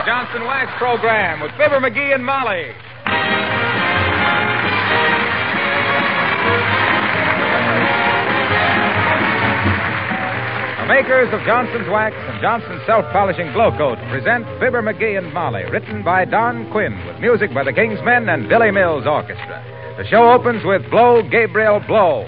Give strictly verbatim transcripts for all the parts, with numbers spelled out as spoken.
Johnson Wax program with Fibber McGee and Molly. The makers of Johnson's Wax and Johnson's Self-Polishing Glow Coat present Fibber McGee and Molly, written by Don Quinn, with music by the Kingsmen and Billy Mills Orchestra. The show opens with Blow, Gabriel, Blow.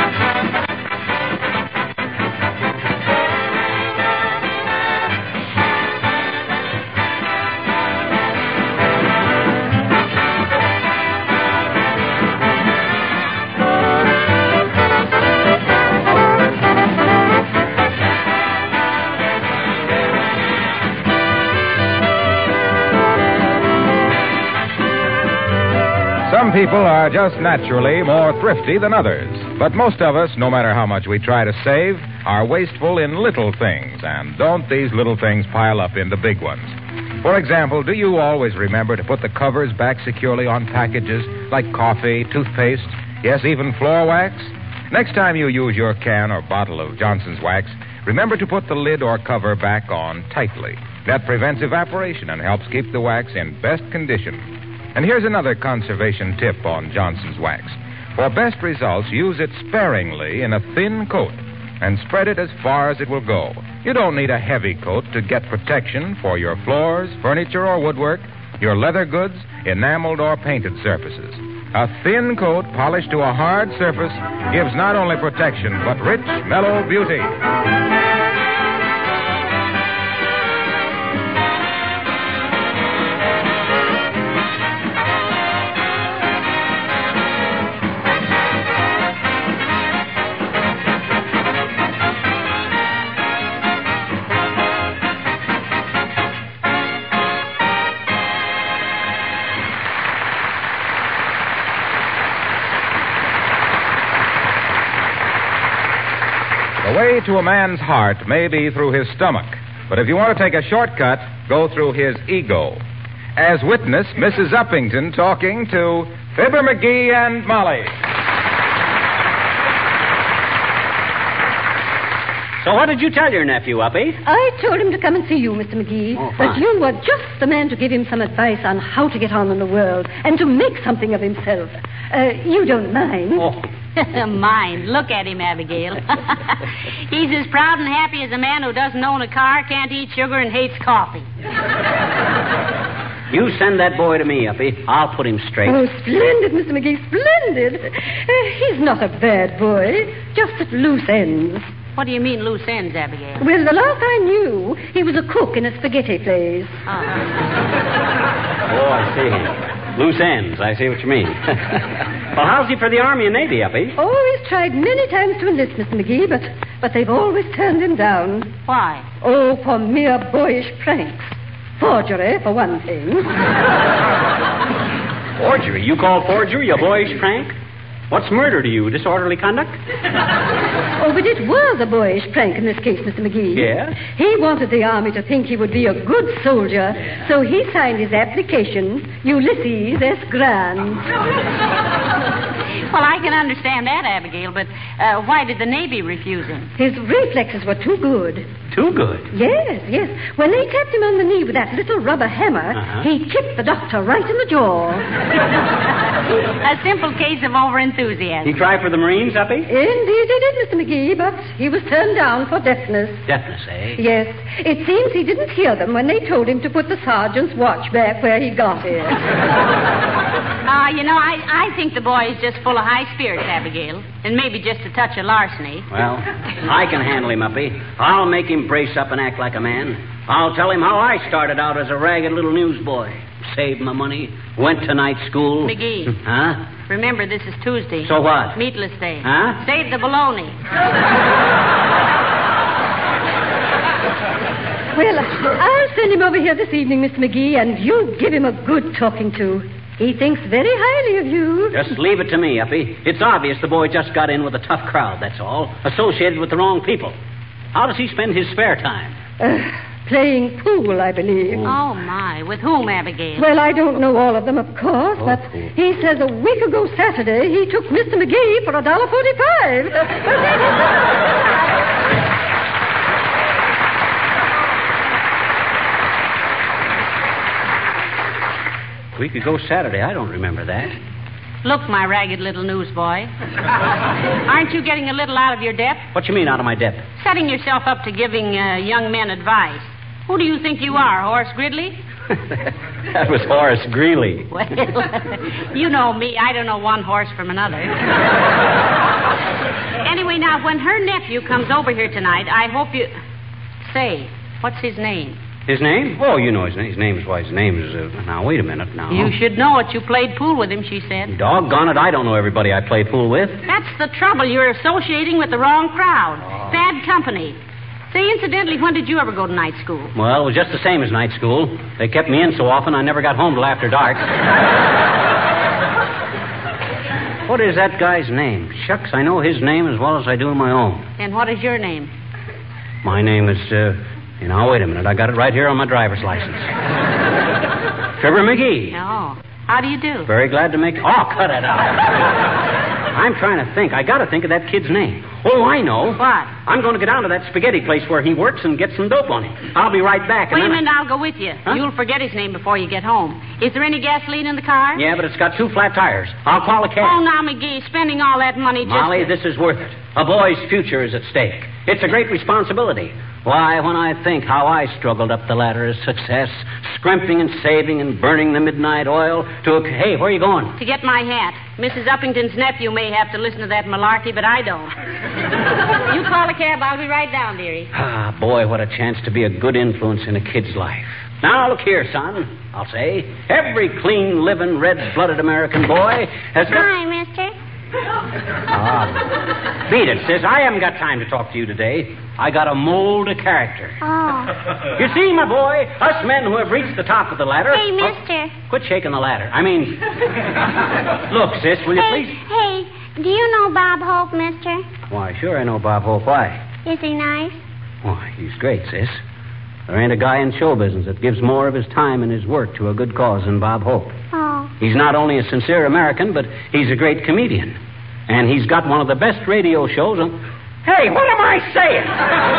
Some people are just naturally more thrifty than others. But most of us, no matter how much we try to save, are wasteful in little things. And don't these little things pile up into big ones? For example, do you always remember to put the covers back securely on packages like coffee, toothpaste, yes, even floor wax? Next time you use your can or bottle of Johnson's Wax, remember to put the lid or cover back on tightly. That prevents evaporation and helps keep the wax in best condition. And here's another conservation tip on Johnson's Wax. For best results, use it sparingly in a thin coat and spread it as far as it will go. You don't need a heavy coat to get protection for your floors, furniture or woodwork, your leather goods, enameled or painted surfaces. A thin coat polished to a hard surface gives not only protection, but rich, mellow beauty. The way to a man's heart may be through his stomach, but if you want to take a shortcut, go through his ego. As witness, Missus Uppington talking to Fibber McGee and Molly. So what did you tell your nephew, Uppy? I told him to come and see you, Mister McGee. Oh, fine. That you were just the man to give him some advice on how to get on in the world and to make something of himself. Uh, you don't mind? Oh. Mind. Look at him, Abigail. He's as proud and happy as a man who doesn't own a car, can't eat sugar, and hates coffee. You send that boy to me, Uppy. I'll put him straight. Oh, splendid, Mister McGee, splendid. Uh, he's not a bad boy, just at loose ends. What do you mean, loose ends, Abigail? Well, the last I knew, he was a cook in a spaghetti place. Oh, Oh, I see. Loose ends. I see what you mean. Well, how's he for the Army and Navy, Uppy? Oh, he's tried many times to enlist, Mister McGee, but, but they've always turned him down. why? Oh, for mere boyish pranks. Forgery, for one thing. Forgery? You call forgery a boyish prank? What's murder to you? Disorderly conduct? Oh, but it was a boyish prank in this case, Mister McGee. Yeah? He wanted the Army to think he would be a good soldier, Yeah. so he signed his application, Ulysses S. Grant. Well, I can understand that, Abigail, but uh, why did the Navy refuse him? His reflexes were too good. Too good. Yes, yes. When they tapped him on the knee with that little rubber hammer, Uh-huh. he kicked the doctor right in the jaw. A simple case of overenthusiasm. He tried for the Marines, Uppy? Indeed he did, Mister McGee, but he was turned down for deafness. Deafness, eh? Yes, it seems he didn't hear them when they told him to put the sergeant's watch back where he got it. Ah, you know, I, I think the boy is just full of high spirits, Abigail, and maybe just a touch of larceny. Well, I can handle him, Uppy. I'll make him brace up and act like a man. I'll tell him how I started out as a ragged little newsboy. Saved my money, went to night school. McGee. Huh? Remember, this is Tuesday. So what? Meatless day. Huh? Save the bologna. Well, I'll send him over here this evening, Mister McGee, and you give him a good talking to. He thinks very highly of you. Just leave it to me, Uppy. It's obvious the boy just got in with a tough crowd, that's all. Associated with the wrong people. How does he spend his spare time? Uh, playing pool, I believe. Oh, my. With whom, Abigail? Well, I don't know all of them, of course, Oh, but cool. he says a week ago Saturday he took Mister McGee for a dollar forty-five. A week ago Saturday. I don't remember that. Look, my ragged little newsboy. Aren't you getting a little out of your depth? What you mean, out of my depth? Setting yourself up to giving uh, young men advice. Who do you think you are, Horace Gridley? That was Horace Greeley. Well, you know me. I don't know one horse from another. Anyway, now, when her nephew comes over here tonight, I hope you... Say, what's his name? His name? Oh, you know his name. His name is, why, his name is... Uh, now, wait a minute now. You should know it. You played pool with him, she said. Doggone it, I don't know everybody I played pool with. That's the trouble. You're associating with the wrong crowd. Oh. Bad company. Say, incidentally, when did you ever go to night school? Well, it was just the same as night school. They kept me in so often I never got home till after dark. What is that guy's name? Shucks, I know his name as well as I do my own. And what is your name? My name is, uh... You know, wait a minute. I got it right here on my driver's license. Trevor McGee. Oh. How do you do? Very glad to make... Oh, cut it out. I'm trying to think. I got to think of that kid's name. Oh, I know. What? I'm going to go down to that spaghetti place where he works and get some dope on him. I'll be right back. Wait a minute. I... I'll go with you. Huh? You'll forget his name before you get home. Is there any gasoline in the car? Yeah, but it's got two flat tires. I'll call a cab. Oh, now, McGee, spending all that money just... Molly, this is worth it. A boy's future is at stake. It's a great responsibility. Why, when I think how I struggled up the ladder of success, scrimping and saving and burning the midnight oil to a... Hey, where are you going? To get my hat. Missus Uppington's nephew may have to listen to that malarkey, but I don't. You call a cab. I'll be right down, dearie. Ah, boy, what a chance to be a good influence in a kid's life. Now, look here, son, I'll say. Every clean, living, red-blooded American boy has got... Hi, mister. Ah, beat it, sis. I haven't got time to talk to you today. I got to mold a character. Oh. You see, my boy, us men who have reached the top of the ladder... Hey, mister. Oh, quit shaking the ladder. I mean... Look, sis, will you hey, please... Hey, do you know Bob Hope, mister? Why, sure I know Bob Hope. Why? Is he nice? Why, he's great, sis. There ain't a guy in show business that gives more of his time and his work to a good cause than Bob Hope. Oh. He's not only a sincere American, but he's a great comedian. And he's got one of the best radio shows on... Hey, what am I saying?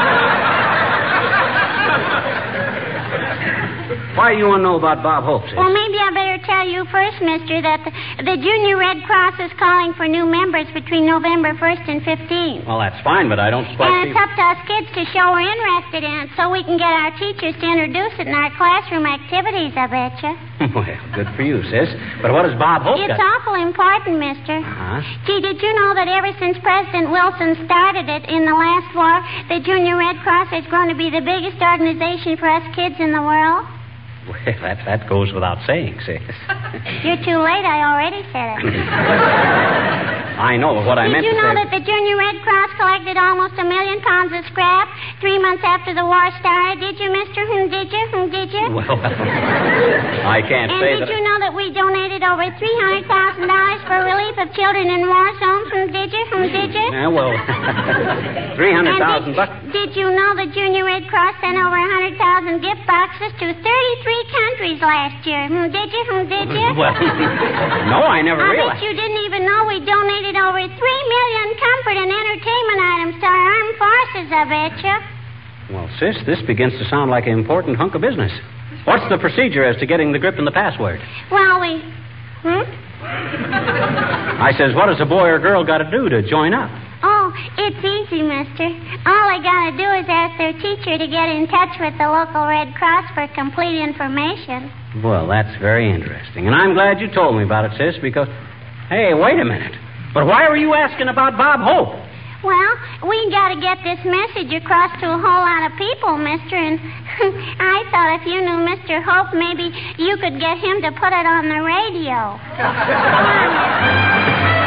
Why do you want to know about Bob Hope, sis? Well, maybe I better tell you first, mister, that the, the Junior Red Cross is calling for new members between November first and fifteenth. Well, that's fine, but I don't quite And see... it's up to us kids to show we're interested in it so we can get our teachers to introduce it in our classroom activities, I betcha. Well, good for you, sis. But what does Bob Hope It's got? awful important, mister. Uh-huh. Gee, did you know that ever since President Wilson started it in the last war, the Junior Red Cross has grown to be the biggest organization for us kids in the world? Well, that, that goes without saying, sis. You're too late. I already said it. I know, but what I Did meant you to know say... that the Junior Red Cross collected almost a million pounds of scrap three months after the war started? Did you, mister? Hmm, did you? Hmm, did you? Well, I can't and say did that... you know that we donated over three hundred thousand dollars for relief of children in war zones? Hmm, did you? Hmm, did you? Yeah, well, three hundred thousand bucks... Did you know the Junior Red Cross sent over one hundred thousand gift boxes to thirty-three countries last year? Hmm, did you? Hmm, did you? Well, no, I never I realized. bet you didn't even know we donated over three million comfort and entertainment items to our armed forces, I bet you. Well, sis, this begins to sound like an important hunk of business. What's the procedure as to getting the grip and the password? Well, we... Hmm? I says, what does a boy or girl got to do to join up? Oh, it's easy, mister. All they gotta do is ask their teacher to get in touch with the local Red Cross for complete information. Well, that's very interesting. And I'm glad you told me about it, sis, because... Hey, wait a minute. But why were you asking about Bob Hope? Well, we gotta get this message across to a whole lot of people, mister, and I thought if you knew Mister Hope, maybe you could get him to put it on the radio. Come on.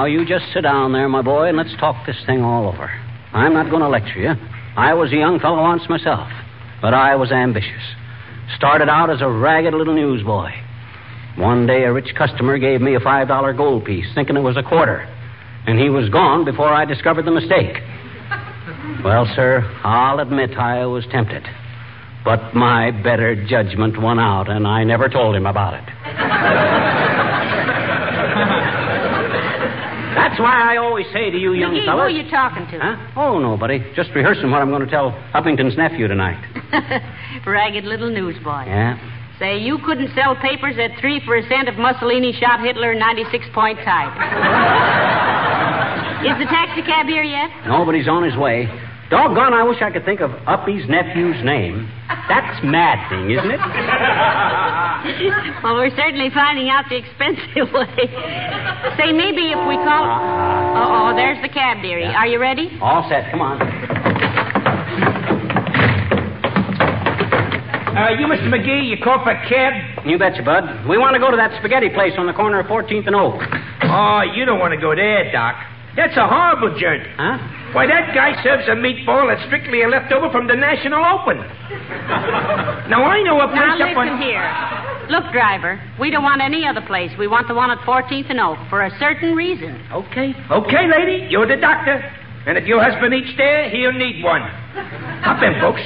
Now, you just sit down there, my boy, and let's talk this thing all over. I'm not going to lecture you. I was a young fellow once myself, but I was ambitious. Started out as a ragged little newsboy. One day, a rich customer gave me a five dollar gold piece, thinking it was a quarter, and he was gone before I discovered the mistake. Well, sir, I'll admit I was tempted, but my better judgment won out, and I never told him about it. That's why I always say to you young McGee, fellas... who are you talking to? Huh? Oh, nobody. Just rehearsing what I'm going to tell Uppington's nephew tonight. Ragged little newsboy. Yeah? Say, you couldn't sell papers at three for a cent if Mussolini shot Hitler ninety-six point tight. Is the taxi cab here yet? Nobody's on his way. Doggone, I wish I could think of Uppy's nephew's name. That's mad thing, isn't it? Well, we're certainly finding out the expensive way. Say, maybe if we call... Uh-oh, there's the cab, dearie. Yeah. Are you ready? All set. Come on. Uh, you, Mister McGee, you call for a cab? You betcha, Bud. We want to go to that spaghetti place on the corner of fourteenth and Oak. Oh, you don't want to go there, Doc. That's a horrible journey. Huh? Why, that guy serves a meatball that's strictly a leftover from the National Open. Now, I know a Now, place up listen on... here. Look, driver, we don't want any other place. We want the one at fourteenth and Oak for a certain reason. Okay. Okay, lady, you're the doctor. And if your husband eats there, he'll need one. Hop in, folks.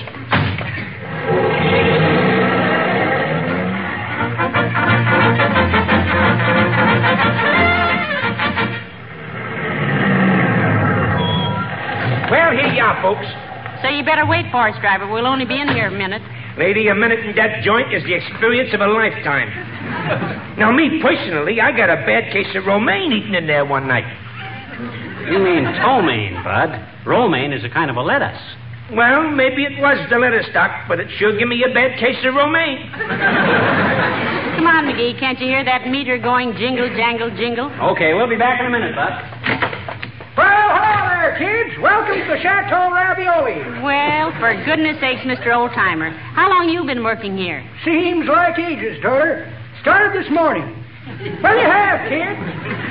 Well, here you are, folks. So you better wait for us, driver. We'll only be in here a minute. Lady, a minute in that joint is the experience of a lifetime. Now, me personally, I got a bad case of romaine eating in there one night. You mean ptomaine, Bud. Romaine is a kind of a lettuce. Well, maybe it was the lettuce, Doc, but it sure give me a bad case of romaine. Come on, McGee. Can't you hear that meter going jingle, jangle, jingle? Okay, we'll be back in a minute, Bud. Well, hello there, kids. Welcome to the Chateau Ravioli. Well, for goodness sakes, Mister Oldtimer. How long you been working here? Seems like ages, daughter. Started this morning. What do you have, kids?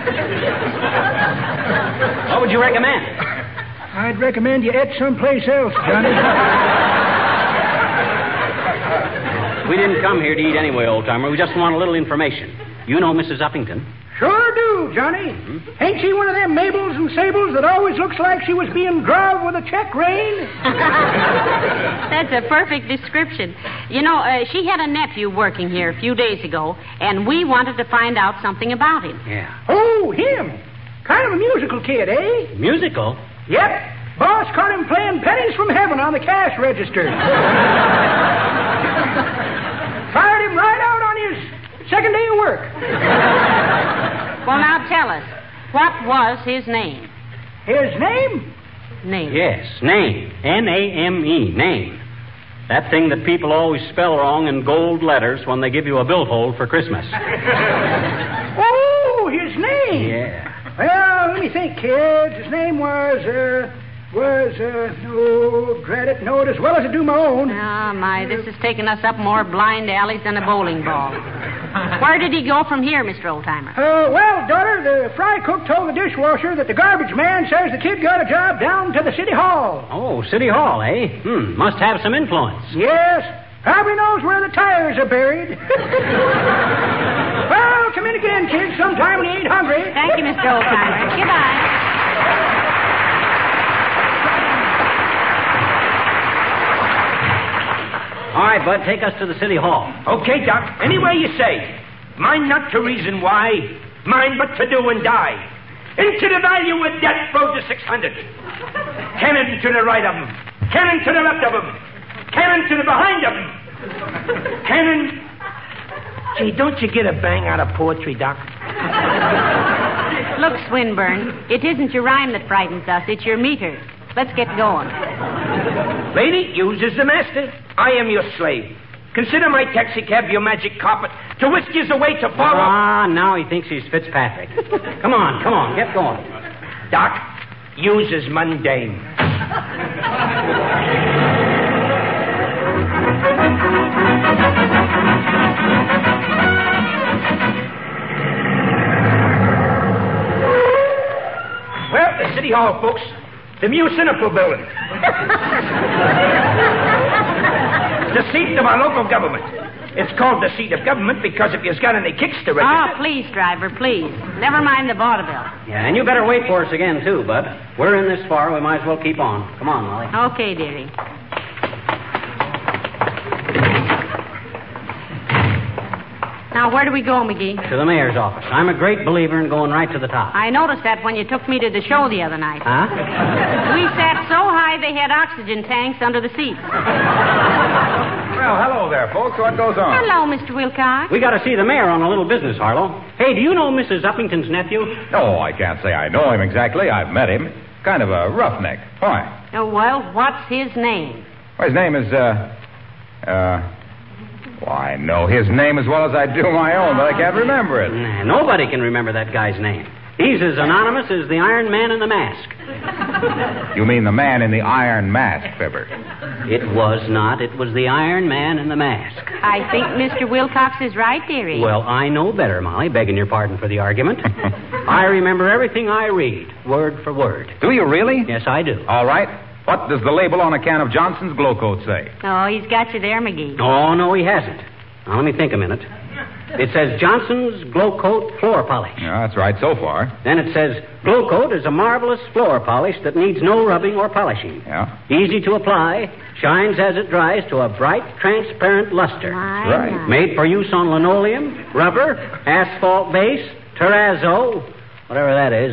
What would you recommend? I'd recommend you eat someplace else, Johnny. We didn't come here to eat anyway, old-timer. We just want a little information. You know Missus Uppington. Sure do, Johnny. Hmm? Ain't she one of them Mabels and Sables that always looks like she was being drugged with a check rein? That's a perfect description. You know, uh, she had a nephew working here a few days ago, and we wanted to find out something about him. Yeah. Oh, him. Kind of a musical kid, eh? Musical? Yep. Boss caught him playing pennies from heaven on the cash register. Fired him right out on his second day of work. Well, now tell us, what was his name? His name? Name. Yes, name. N A M E, name. That thing that people always spell wrong in gold letters when they give you a billfold for Christmas. Oh, his name. Yeah. Well, let me think, kids. His name was, uh, was, uh, no, dread it, know it as well as I do my own. Oh, my, this is taking us up more blind alleys than a bowling ball. Where did he go from here, Mister Oldtimer? Uh, well, daughter, the fry cook told the dishwasher that the garbage man says the kid got a job down to the city hall. Oh, City Hall, eh? Hmm, must have some influence. Yes, probably knows where the tires are buried. Well, come in again, kids, sometime when you ain't hungry. Thank you, Mister Oldtimer. Goodbye. All right, Bud, take us to the City Hall. Okay, Doc. Any way you say. Mine not to reason why, mine but to do and die. Into the value with death rode to six hundred. Cannon to the right of them. Cannon to the left of them. Cannon to the behind of them. Cannon... Gee, don't you get a bang out of poetry, Doc? Look, Swinburne, it isn't your rhyme that frightens us, it's your meter. Let's get going. Lady, use as the master. I am your slave. Consider my taxi cab your magic carpet to whisk you away to far off. Ah, now he thinks he's Fitzpatrick. Come on, come on, get going. Doc, use as mundane. City Hall, folks. The Municipal Building. The seat of our local government. It's called the seat of government because if you've got any kicks to register... Oh, please, driver, please. Never mind the vaudeville. Yeah, and you better wait for us again, too, Bud. We're in this far. We might as well keep on. Come on, Molly. Okay, dearie. Now, where do we go, McGee? To the mayor's office. I'm a great believer in going right to the top. I noticed that when you took me to the show the other night. Huh? We sat so high they had oxygen tanks under the seats. Well, hello there, folks. What goes on? Hello, Mister Wilcox. We got to see the mayor on a little business, Harlow. Hey, do you know Missus Uppington's nephew? Oh, I can't say I know him exactly. I've met him. Kind of a roughneck. Why? Oh, well, what's his name? Well, his name is, uh, uh... Why, I know his name as well as I do my own, but I can't remember it. Nah, nobody can remember that guy's name. He's as anonymous as the Iron Man in the Mask. You mean the man in the iron mask, Fibber? It was not. It was the Iron Man in the Mask. I think Mister Wilcox is right, dearie. Well, I know better, Molly, begging your pardon for the argument. I remember everything I read, word for word. Do you really? Yes, I do. All right. What does the label on a can of Johnson's Glow Coat say? Oh, he's got you there, McGee. Oh, no, he hasn't. Now, let me think a minute. It says Johnson's Glow Coat Floor Polish. Yeah, that's right so far. Then it says Glow Coat is a marvelous floor polish that needs no rubbing or polishing. Yeah. Easy to apply, shines as it dries to a bright, transparent luster. My, right. my. Made for use on linoleum, rubber, asphalt base, terrazzo, whatever that is,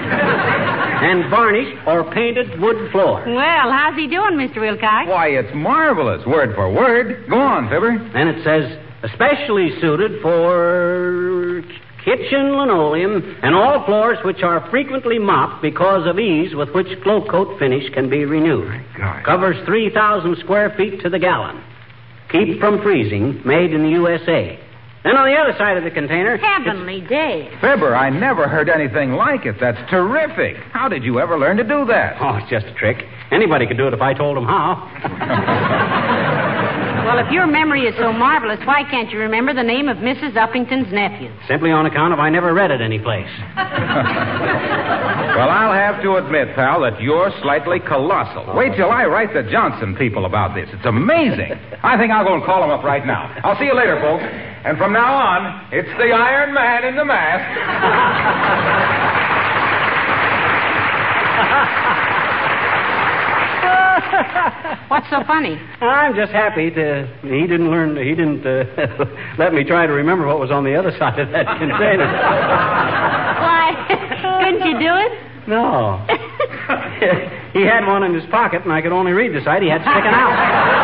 and varnished or painted wood floor. Well, how's he doing, Mister Wilcox? Why, it's marvelous, word for word. Go on, Fibber. Then it says, especially suited for kitchen linoleum and all floors which are frequently mopped because of ease with which Glow Coat finish can be renewed. God. Covers three thousand square feet to the gallon. Keep from freezing, made in the U S A. Then on the other side of the container... Heavenly day. Fibber, I never heard anything like it. That's terrific. How did you ever learn to do that? Oh, it's just a trick. Anybody could do it if I told them how. Well, if your memory is so marvelous, why can't you remember the name of Missus Uppington's nephew? Simply on account of I never read it anyplace. Well, I'll have to admit, pal, that you're slightly colossal. Wait till I write the Johnson people about this. It's amazing. I think I'll go and call them up right now. I'll see you later, folks. And from now on, it's the Iron Man in the Mask. What's so funny? I'm just happy to... He didn't learn... He didn't uh, let me try to remember what was on the other side of that container. Why, couldn't you do it? No. He had one in his pocket, and I could only read the side he had sticking out.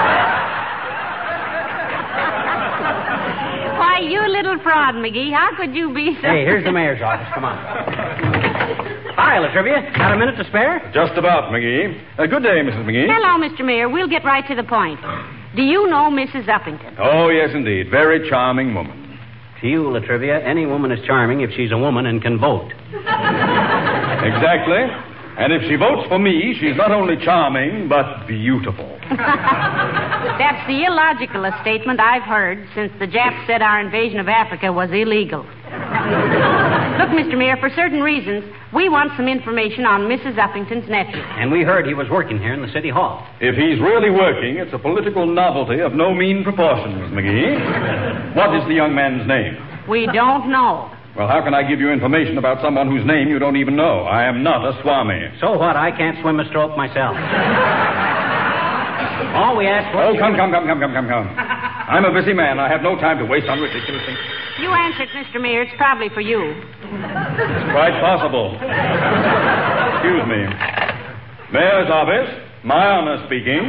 Why, you little fraud, McGee. How could you be so... Hey, here's the mayor's office. Come on. Hi, Latrivia. Got a minute to spare? Just about, McGee. Uh, good day, Missus McGee. Hello, Mister Mayor. We'll get right to the point. Do you know Missus Uppington? Oh, yes, indeed. Very charming woman. To you, Latrivia, any woman is charming if she's a woman and can vote. Exactly. And if she votes for me, she's not only charming, but beautiful. That's the illogicalest statement I've heard since the Japs said our invasion of Africa was illegal. Look, Mister Mayor, for certain reasons, we want some information on Missus Uppington's nephew. And we heard he was working here in the city hall. If he's really working, it's a political novelty of no mean proportions, McGee. What is the young man's name? We don't know. Well, how can I give you information about someone whose name you don't even know? I am not a Swami. So what? I can't swim a stroke myself. All we ask for... Oh, come, come, come, come, come, come, come. I'm a busy man. I have no time to waste on ridiculous things. You answered, Mister Mayor. It's probably for you. It's quite possible. Excuse me. Mayor's office. My honor speaking.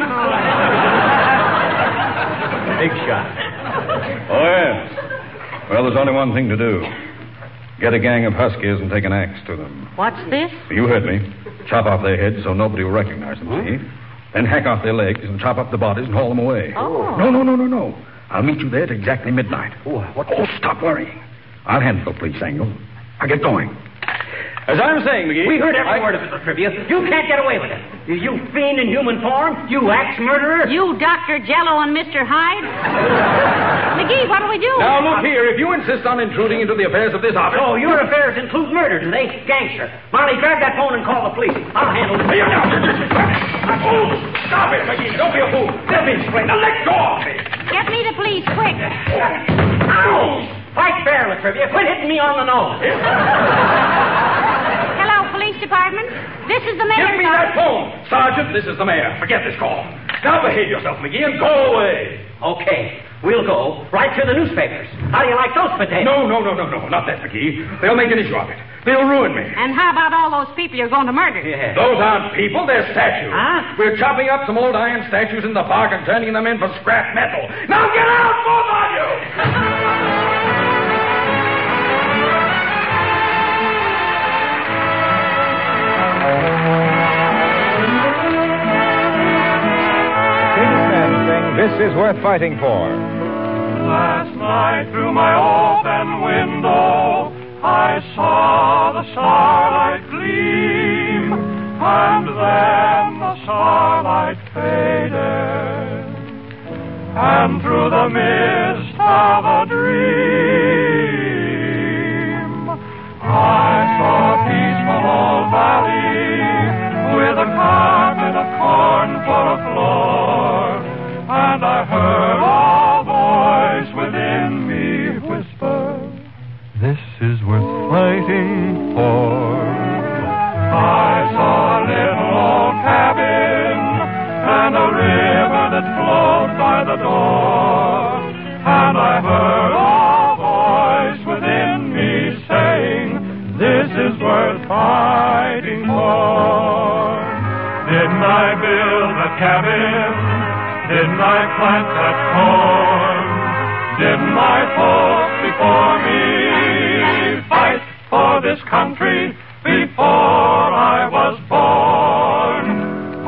Big shot. Oh, yes. Well, there's only one thing to do. Get a gang of huskies and take an axe to them. What's this? You heard me. Chop off their heads so nobody will recognize them, see? Then hack off their legs and chop up the bodies and haul them away. Oh. No, no, no, no, no. I'll meet you there at exactly midnight. Oh, what? Oh, stop worrying. I'll handle the police angle. I'll get going. As I was saying, McGee... We heard every I... word of it, Latrivia. You can't get away with it. You, you fiend in human form. You axe murderer. You, Doctor Jello and Mister Hyde? McGee, McGee, what'll we do? Now, look here. If you insist on intruding into the affairs of this office... Oh, your affairs include murder, do they? Gangster. Molly, grab that phone and call the police. I'll handle it. Here, now. Oh, stop it, McGee. Don't be a fool. Let me explain. Now, let go of me. Get me the police, quick. Ow! Fight fair, Latrivia. Quit hitting me on the nose. Hello, police department. This is the mayor. Give me that phone. Sergeant, this is the mayor. Forget this call. Now behave yourself, McGee, and go away. Okay. We'll go right to the newspapers. How do you like those potatoes? No, no, no, no, no. Not that, McGee. They'll make an issue of it. They'll ruin me. And how about all those people you're going to murder? Yeah. Those aren't people. They're statues. Huh? We're chopping up some old iron statues in the park and turning them in for scrap metal. Now get out, both of you! This is worth fighting for. Last night through my open window I saw the starlight gleam, and then the starlight faded, and through the mist of a dream I saw a peaceful old valley with a carpet of corn for a floor. And I heard a voice within me whisper, this is worth fighting for. I saw a little old cabin and a river that flowed by the door. And I heard a voice within me saying, this is worth fighting for. Didn't I build a cabin? Didn't I plant that corn? Didn't my folks before me fight for this country before I was born?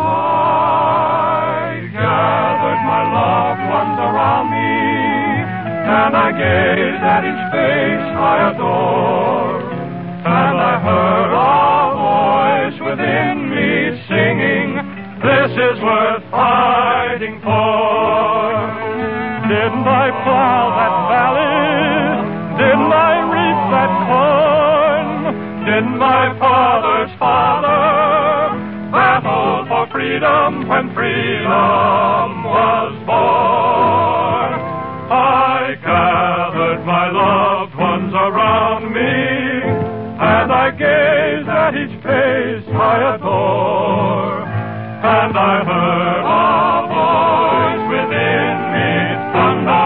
I gathered my loved ones around me, and I gazed at each face I adore, and I heard a voice within me singing, this is worth fighting for. Didn't I plow that valley? Didn't I reap that corn? Didn't my father's father battle for freedom when freedom was born? I gathered my loved ones around me, and I gazed at each face I adore. And I heard a voice within me thunder,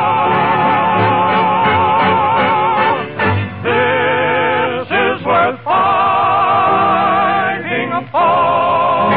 this is worth fighting for.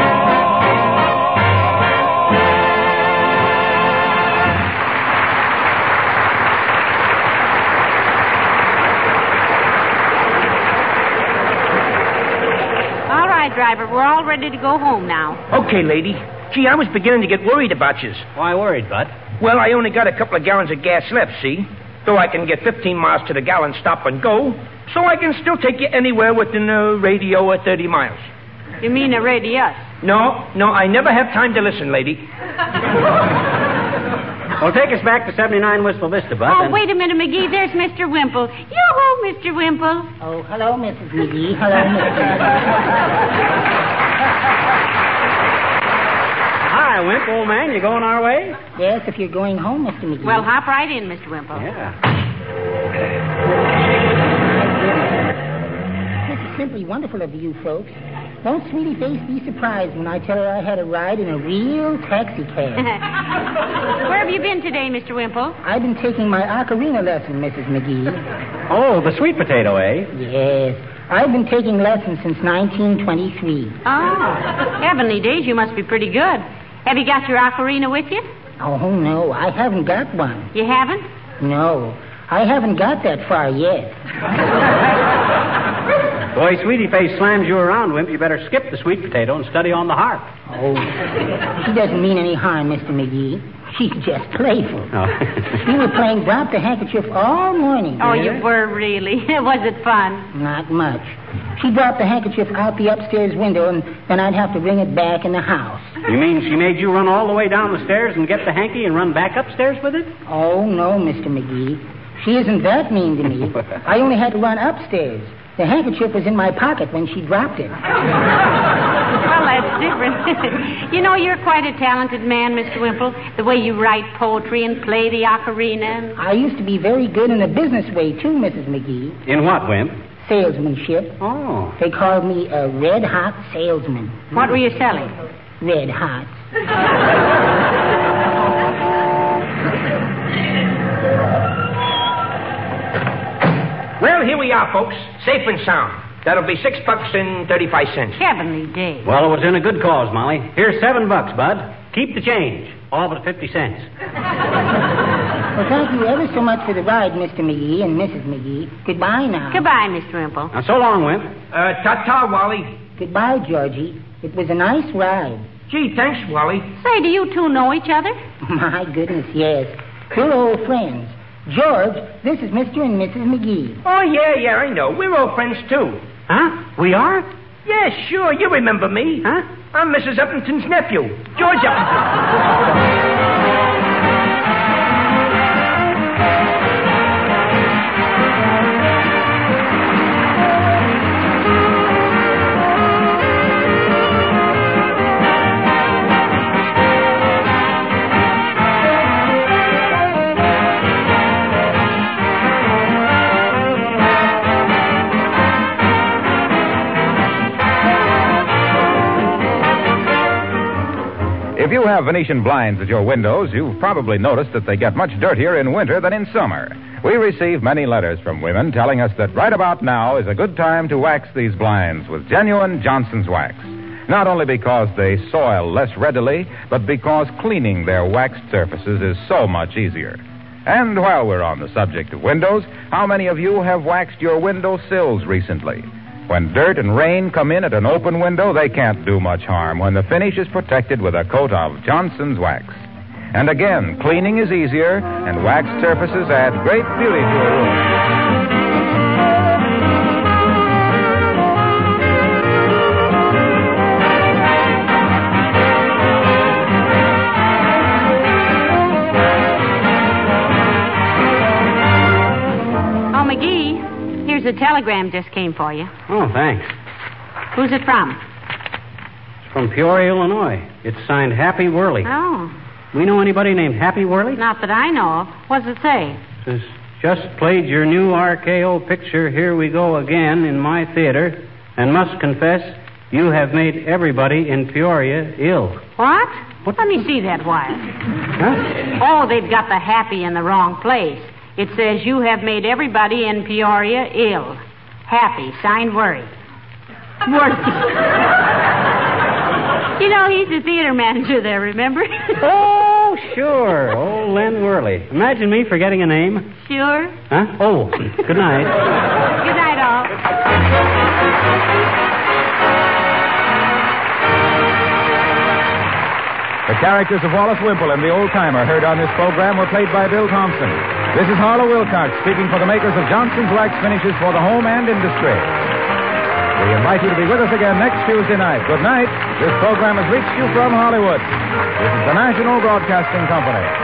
All right, driver, we're all ready to go home now. Okay, lady. Gee, I was beginning to get worried about you. Why worried, Bud? Well, I only got a couple of gallons of gas left, see? Though I can get fifteen miles to the gallon stop and go, so I can still take you anywhere within a radio of thirty miles. You mean a radius? No, no, I never have time to listen, lady. Well, take us back to seventy-nine Wistful Vista, Bud. Oh, and... wait a minute, McGee. There's Mister Wimple. Yoo-hoo, Mister Wimple. Oh, hello, Missus McGee. Hello, Mister Hi, Wimp, old man. You going our way? Yes, if you're going home, Mister McGee. Well, hop right in, Mister Wimple. Yeah. This is simply wonderful of you folks. Won't Sweetie Face be surprised when I tell her I had a ride in a real taxi cab? Where have you been today, Mister Wimple? I've been taking my ocarina lesson, Missus McGee. Oh, the sweet potato, eh? Yes. I've been taking lessons since nineteen twenty-three. Oh, heavenly days, you must be pretty good. Have you got your ocarina with you? Oh, no, I haven't got one. You haven't? No, I haven't got that far yet. Boy, Sweetie Face slams you around, Wimp. You better skip the sweet potato and study on the harp. Oh, she doesn't mean any harm, Mister McGee. She's just playful. Oh. We were playing drop the handkerchief all morning. Oh, dear. you were really. Was it fun? Not much. She dropped the handkerchief out the upstairs window, and then I'd have to bring it back in the house. You mean she made you run all the way down the stairs and get the hanky and run back upstairs with it? Oh, no, Mister McGee. She isn't that mean to me. I only had to run upstairs. The handkerchief was in my pocket when she dropped it. Well, that's different. You know, you're quite a talented man, Mister Wimple. The way you write poetry and play the ocarina. I used to be very good in a business way, too, Missus McGee. In what, Wimp? Salesmanship. Oh. They called me a red-hot salesman. What were you selling? Red hot. Well, here we are, folks. Safe and sound. That'll be six bucks and thirty-five cents. Heavenly day. Well, it was in a good cause, Molly. Here's seven bucks, Bud. Keep the change. All but fifty cents. Well, thank you ever so much for the ride, Mister McGee and Missus McGee. Goodbye now. Goodbye, Mister Wimple. Now, so long, Wimp. Uh, ta-ta, Wally. Goodbye, Georgie. It was a nice ride. Gee, thanks, Wally. Say, do you two know each other? My goodness, yes. We're old friends. George, this is Mister and Missus McGee. Oh, yeah, yeah, I know. We're old friends, too. Huh? We are? Yeah, sure. You remember me. Huh? I'm Missus Uppington's nephew, George Uppington. If you have Venetian blinds at your windows, you've probably noticed that they get much dirtier in winter than in summer. We receive many letters from women telling us that right about now is a good time to wax these blinds with genuine Johnson's wax. Not only because they soil less readily, but because cleaning their waxed surfaces is so much easier. And while we're on the subject of windows, how many of you have waxed your window sills recently? When dirt and rain come in at an open window, they can't do much harm when the finish is protected with a coat of Johnson's wax. And again, cleaning is easier, and waxed surfaces add great beauty to a room. A telegram just came for you. Oh, thanks. Who's it from? It's from Peoria, Illinois. It's signed Happy Worley. Oh. We know anybody named Happy Worley? Not that I know of. What does it say? It says, just played your new R K O picture, Here We Go Again, in my theater, and must confess, you have made everybody in Peoria ill. What? What? Let me see that wire. Huh? Oh, they've got the happy in the wrong place. It says you have made everybody in Peoria ill. Happy, signed Worry. Worry. You know, he's the theater manager there, remember? Oh, sure. Old Len Worley. Imagine me forgetting a name. Sure. Huh? Oh, good night. Good night, all. The characters of Wallace Wimple and the old-timer heard on this program were played by Bill Thompson. This is Harlow Wilcox speaking for the makers of Johnson's Wax Finishes for the home and industry. We invite you to be with us again next Tuesday night. Good night. This program has reached you from Hollywood. This is the National Broadcasting Company.